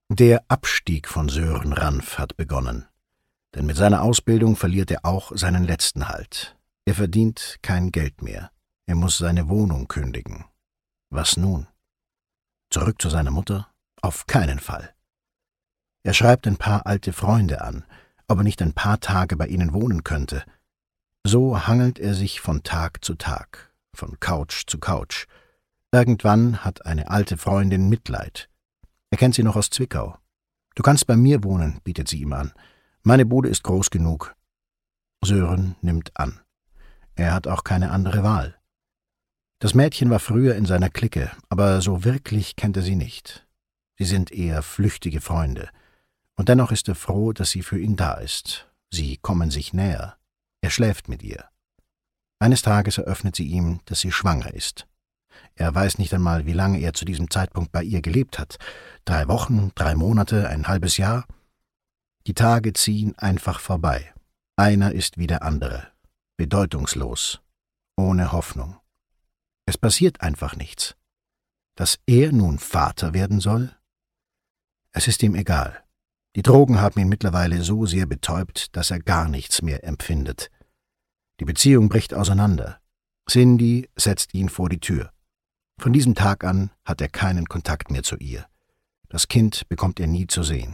Der Abstieg von Sören Ranf hat begonnen. Denn mit seiner Ausbildung verliert er auch seinen letzten Halt. Er verdient kein Geld mehr. Er muss seine Wohnung kündigen. Was nun? Zurück zu seiner Mutter? Auf keinen Fall. Er schreibt ein paar alte Freunde an, ob er nicht ein paar Tage bei ihnen wohnen könnte. So hangelt er sich von Tag zu Tag, von Couch zu Couch. Irgendwann hat eine alte Freundin Mitleid. Er kennt sie noch aus Zwickau. »Du kannst bei mir wohnen«, bietet sie ihm an. »Meine Bude ist groß genug.« Sören nimmt an. Er hat auch keine andere Wahl. Das Mädchen war früher in seiner Clique, aber so wirklich kennt er sie nicht. Sie sind eher flüchtige Freunde. Und dennoch ist er froh, dass sie für ihn da ist. Sie kommen sich näher. Er schläft mit ihr. Eines Tages eröffnet sie ihm, dass sie schwanger ist. Er weiß nicht einmal, wie lange er zu diesem Zeitpunkt bei ihr gelebt hat. 3 Wochen, 3 Monate, ein halbes Jahr? Die Tage ziehen einfach vorbei. Einer ist wie der andere. Bedeutungslos. Ohne Hoffnung. Es passiert einfach nichts. Dass er nun Vater werden soll? Es ist ihm egal. Die Drogen haben ihn mittlerweile so sehr betäubt, dass er gar nichts mehr empfindet. Die Beziehung bricht auseinander. Cindy setzt ihn vor die Tür. Von diesem Tag an hat er keinen Kontakt mehr zu ihr. Das Kind bekommt er nie zu sehen.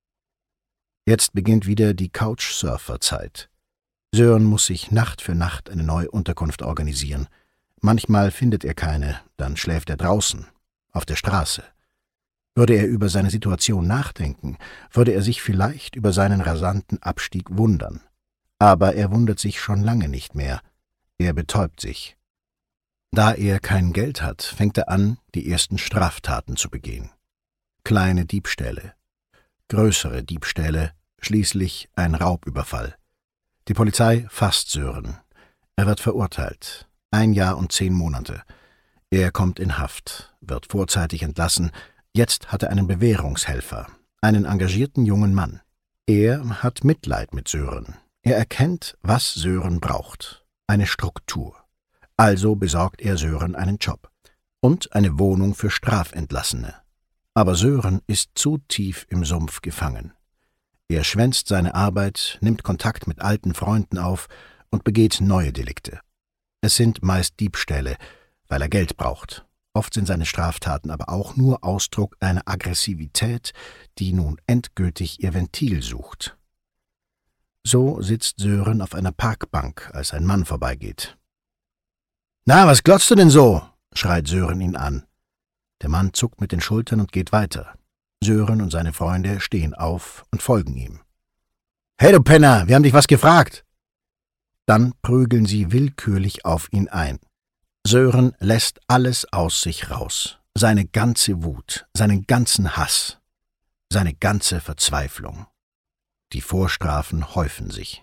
Jetzt beginnt wieder die Couchsurfer-Zeit. Sören muss sich Nacht für Nacht eine neue Unterkunft organisieren. Manchmal findet er keine, dann schläft er draußen, auf der Straße. Würde er über seine Situation nachdenken, würde er sich vielleicht über seinen rasanten Abstieg wundern. Aber er wundert sich schon lange nicht mehr. Er betäubt sich. Da er kein Geld hat, fängt er an, die ersten Straftaten zu begehen. Kleine Diebstähle, größere Diebstähle, schließlich ein Raubüberfall. Die Polizei fasst Sören. Er wird verurteilt. 1 Jahr und 10 Monate. Er kommt in Haft, wird vorzeitig entlassen. Jetzt hat er einen Bewährungshelfer, einen engagierten jungen Mann. Er hat Mitleid mit Sören. Er erkennt, was Sören braucht. Eine Struktur. Also besorgt er Sören einen Job und eine Wohnung für Strafentlassene. Aber Sören ist zu tief im Sumpf gefangen. Er schwänzt seine Arbeit, nimmt Kontakt mit alten Freunden auf und begeht neue Delikte. Es sind meist Diebstähle, weil er Geld braucht. Oft sind seine Straftaten aber auch nur Ausdruck einer Aggressivität, die nun endgültig ihr Ventil sucht. So sitzt Sören auf einer Parkbank, als ein Mann vorbeigeht. »Na, was glotzt du denn so?« schreit Sören ihn an. Der Mann zuckt mit den Schultern und geht weiter. Sören und seine Freunde stehen auf und folgen ihm. »Hey, du Penner, wir haben dich was gefragt!« Dann prügeln sie willkürlich auf ihn ein. Sören lässt alles aus sich raus. Seine ganze Wut, seinen ganzen Hass, seine ganze Verzweiflung. Die Vorstrafen häufen sich.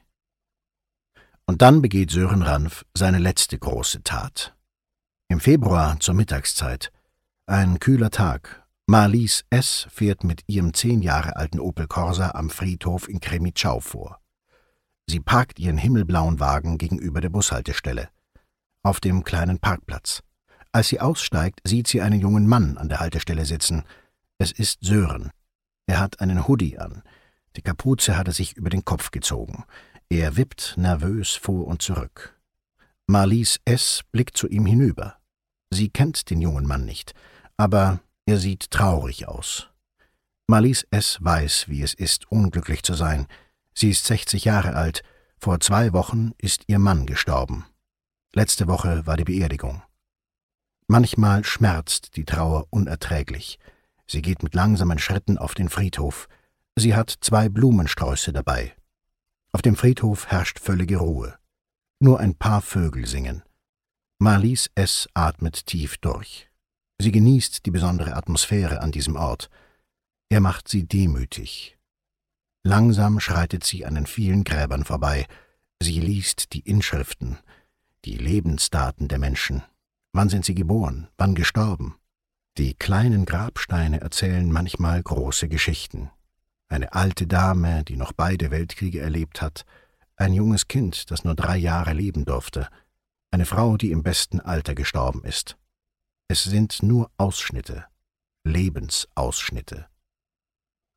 Und dann begeht Sören Ranf seine letzte große Tat. Im Februar zur Mittagszeit. Ein kühler Tag. Marlies S. fährt mit ihrem 10 Jahre alten Opel Corsa am Friedhof in Crimmitschau vor. Sie parkt ihren himmelblauen Wagen gegenüber der Bushaltestelle, auf dem kleinen Parkplatz. Als sie aussteigt, sieht sie einen jungen Mann an der Haltestelle sitzen. Es ist Sören. Er hat einen Hoodie an. Die Kapuze hat er sich über den Kopf gezogen. Er wippt nervös vor und zurück. Marlies S. blickt zu ihm hinüber. Sie kennt den jungen Mann nicht, aber er sieht traurig aus. Marlies S. weiß, wie es ist, unglücklich zu sein. Sie ist 60 Jahre alt. Vor 2 Wochen ist ihr Mann gestorben. Letzte Woche war die Beerdigung. Manchmal schmerzt die Trauer unerträglich. Sie geht mit langsamen Schritten auf den Friedhof. Sie hat 2 Blumensträuße dabei. Auf dem Friedhof herrscht völlige Ruhe. Nur ein paar Vögel singen. Marlies S. atmet tief durch. Sie genießt die besondere Atmosphäre an diesem Ort. Er macht sie demütig. Langsam schreitet sie an den vielen Gräbern vorbei. Sie liest die Inschriften, die Lebensdaten der Menschen. Wann sind sie geboren? Wann gestorben? Die kleinen Grabsteine erzählen manchmal große Geschichten. Eine alte Dame, die noch beide Weltkriege erlebt hat, ein junges Kind, das nur 3 Jahre leben durfte, eine Frau, die im besten Alter gestorben ist. Es sind nur Ausschnitte, Lebensausschnitte.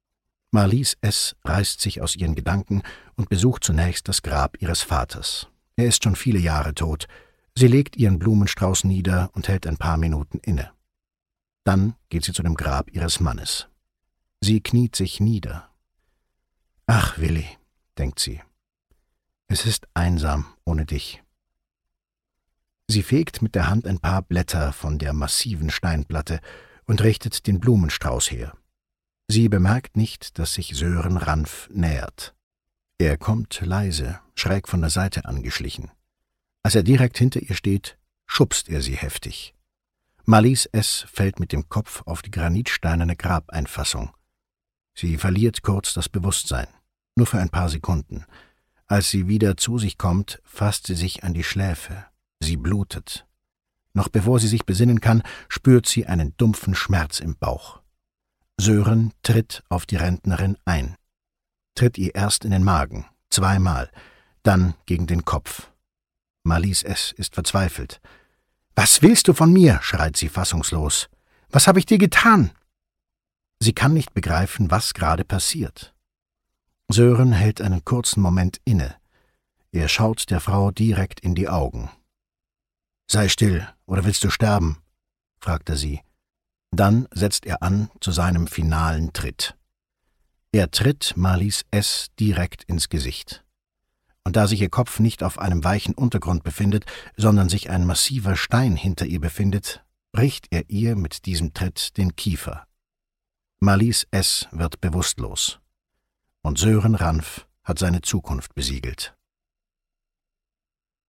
Marlies S. reißt sich aus ihren Gedanken und besucht zunächst das Grab ihres Vaters. Er ist schon viele Jahre tot. Sie legt ihren Blumenstrauß nieder und hält ein paar Minuten inne. Dann geht sie zu dem Grab ihres Mannes. Sie kniet sich nieder. »Ach, Willi«, denkt sie, »es ist einsam ohne dich.« Sie fegt mit der Hand ein paar Blätter von der massiven Steinplatte und richtet den Blumenstrauß her. Sie bemerkt nicht, dass sich Sören Ranf nähert. Er kommt leise, schräg von der Seite angeschlichen. Als er direkt hinter ihr steht, schubst er sie heftig. Marlies S. fällt mit dem Kopf auf die granitsteinerne Grabeinfassung. Sie verliert kurz das Bewusstsein, nur für ein paar Sekunden. Als sie wieder zu sich kommt, fasst sie sich an die Schläfe. Sie blutet. Noch bevor sie sich besinnen kann, spürt sie einen dumpfen Schmerz im Bauch. Sören tritt auf die Rentnerin ein. Tritt ihr erst in den Magen, 2-mal, dann gegen den Kopf. Marlies S. ist verzweifelt. »Was willst du von mir?« schreit sie fassungslos. »Was habe ich dir getan?« Sie kann nicht begreifen, was gerade passiert. Sören hält einen kurzen Moment inne. Er schaut der Frau direkt in die Augen. »Sei still, oder willst du sterben?« fragt er sie. Dann setzt er an zu seinem finalen Tritt. Er tritt Marlies S. direkt ins Gesicht. Und da sich ihr Kopf nicht auf einem weichen Untergrund befindet, sondern sich ein massiver Stein hinter ihr befindet, bricht er ihr mit diesem Tritt den Kiefer. Marlies S. wird bewusstlos. Und Sören Ranf hat seine Zukunft besiegelt.